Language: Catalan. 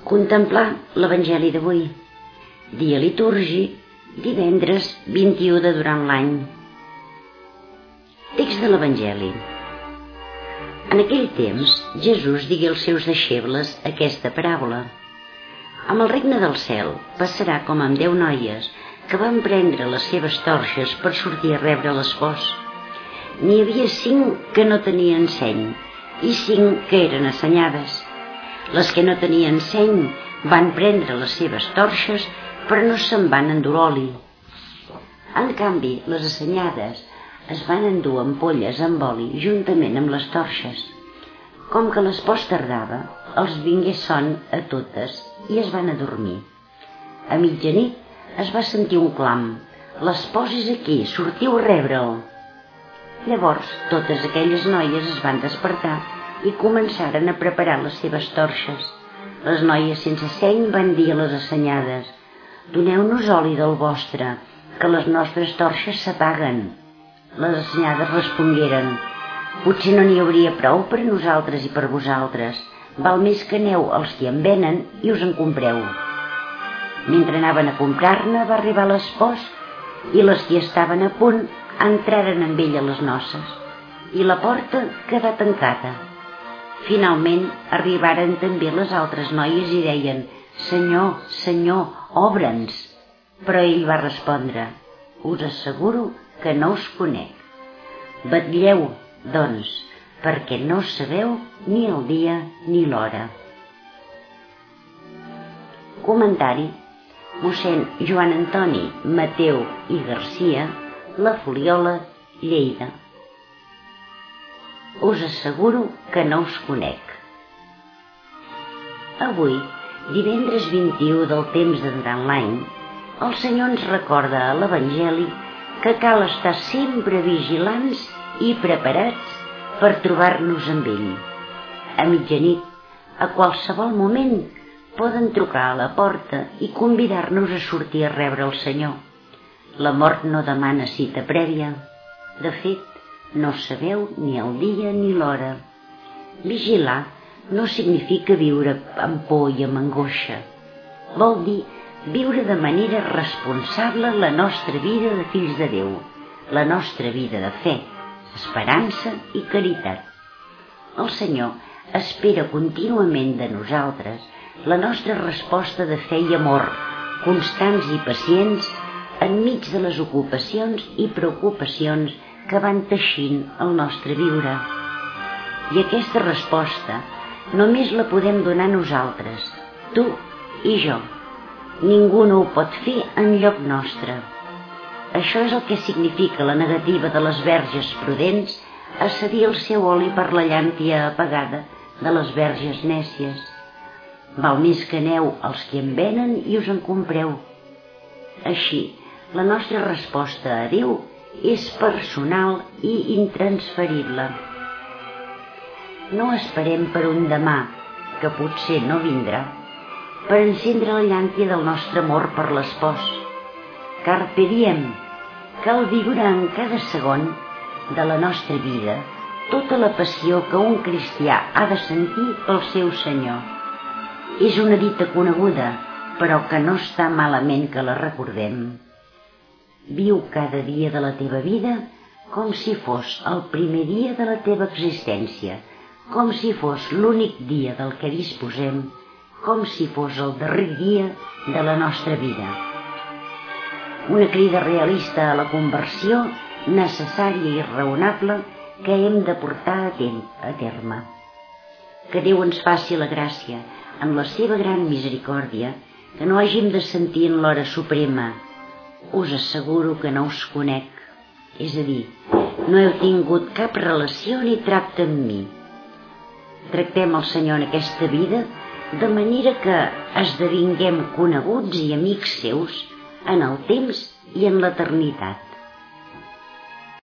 Contemplar l'Evangeli d'avui, dia litúrgic, divendres 21 de durant l'any. Text de l'Evangeli. En aquell temps, Jesús digué als seus deixebles aquesta paràbola. Amb el regne del cel passarà com amb 10 noies que van prendre les seves torxes per sortir a rebre l'espòs. N'hi havia 5 que no tenien seny i 5 que eren assenyades. Les que no tenien seny van prendre les seves torxes, però no se'n van endur oli. En canvi, les assenyades es van endur ampolles amb oli juntament amb les torxes. Com que l'espòs tardava, els vingué son a totes i es van adormir. A mitjanit es va sentir un clam: «L'espòs és aquí, sortiu a rebre'l!» Llavors, totes aquelles noies es van despertar i començaren a preparar les seves torxes. Les noies sense seny van dir a les assenyades: «Doneu-nos oli del vostre, que les nostres torxes s'apaguen». Les assenyades respongueren: «Potser no n'hi hauria prou per a nosaltres i per vosaltres. Val més que aneu als qui en venen i us en compreu». Mentre anaven a comprar-ne va arribar l'espòs i les que estaven a punt entraren amb ell a les noces i la porta quedà tancada. Finalment arribaren també les altres noies i deien: «Senyor, Senyor, obre'ns». Però ell va respondre: «Us asseguro que no us conec. Vetlleu, doncs, perquè no sabeu ni el dia ni l'hora». Comentari: mossèn Joan Antoni Mateu i Garcia, La Fuliola, Lleida. Us asseguro que no us conec. Avui, divendres 21 del temps de durant l'any, el Senyor ens recorda a l'Evangeli que cal estar sempre vigilants i preparats per trobar-nos amb ell. A mitjanit, a qualsevol moment, poden trucar a la porta i convidar-nos a sortir a rebre el Senyor. La mort no demana cita prèvia. De fet, no sabeu ni el dia ni l'hora. Vigilar no significa viure amb por i amb angoixa. Vol dir viure de manera responsable la nostra vida de fills de Déu, la nostra vida de fe, esperança i caritat. El Senyor espera contínuament de nosaltres la nostra resposta de fe i amor, constants i pacients, enmig de les ocupacions i preocupacions que van teixint el nostre viure. I aquesta resposta només la podem donar nosaltres, tu i jo. Ningú no ho pot fer en lloc nostre. Això és el que significa la negativa de les verges prudents a cedir el seu oli per la llàntia apagada de les verges nècies. Val més que aneu als qui en venen i us en compreu. Així, la nostra resposta a Déu és personal i intransferible. No esperem per un demà, que potser no vindrà, per encendre la llàntia del nostre amor per l'espòs. Carpe diem, cal viure en cada segon de la nostra vida tota la passió que un cristià ha de sentir pel seu Senyor. És una dita coneguda, però que no està malament que la recordem. Viu cada dia de la teva vida com si fos el primer dia de la teva existència, com si fos l'únic dia del que disposem, com si fos el darrer dia de la nostra vida. Una crida realista a la conversió, necessària i raonable, que hem de portar a terme. Que Déu ens faci la gràcia, en la seva gran misericòrdia, que no hàgim de sentir en l'hora suprema: «Us asseguro que no us conec», és a dir, no heu tingut cap relació ni tracte amb mi. Tractem el Senyor en aquesta vida de manera que esdevinguem coneguts i amics seus en el temps i en l'eternitat.